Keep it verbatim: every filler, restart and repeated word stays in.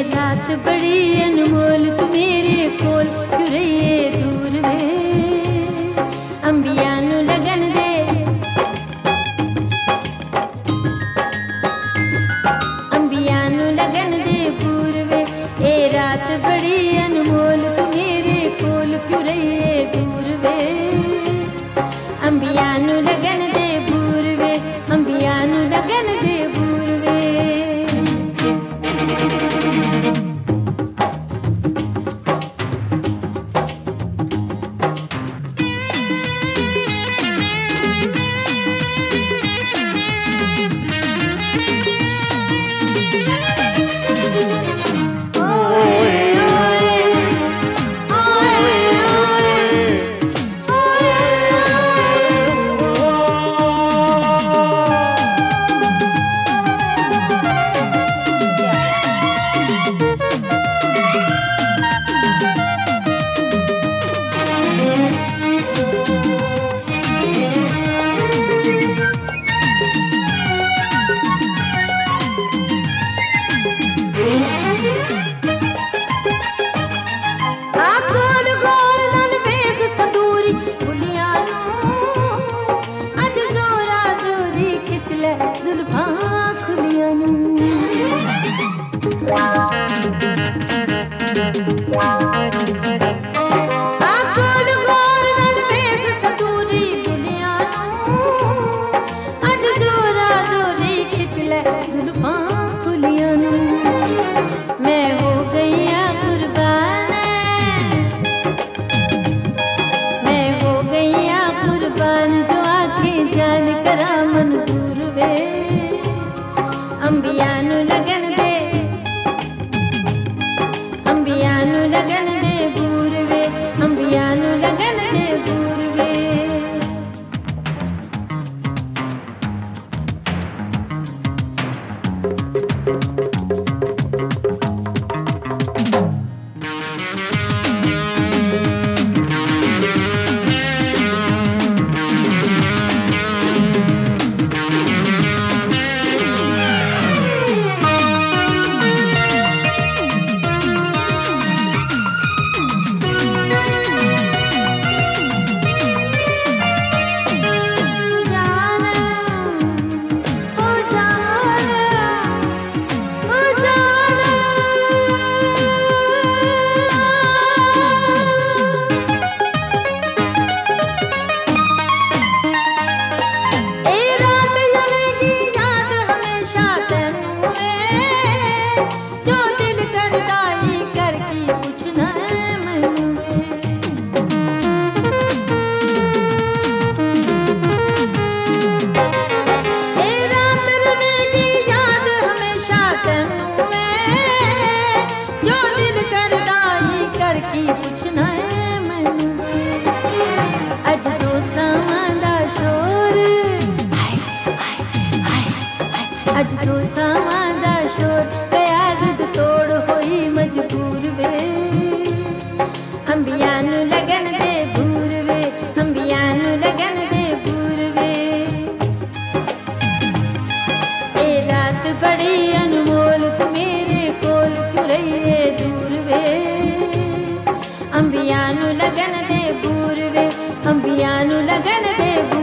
रात बड़ी अनमोल तू मेरे कोल क्यों रहिए दूर वे अंबिया नू लगन दे अंबिया नू लगन दे पूरवे ए रात बड़ी अनमोल तू मेरे कोल क्यों रहिए दूर वे अंबिया नू लगन दे पूरवे अंबिया नू लगन दे पूरवे अंबिया नू लगन दे अंबिया नू लगन दे पूरवे अंबिया नू लगन दे पूरवे अज तो सावां शोर गया जिद तोड़ होई मजबूर वे अंबिया नू लगन दे भूर वे अंबिया नू लगन दे भूर वे ए रात बड़ी अनमोल तू मेरे कोल क्यों रहिए दूर वे अंबिया नू लगन दे भूर वे अंबिया नू लगन दे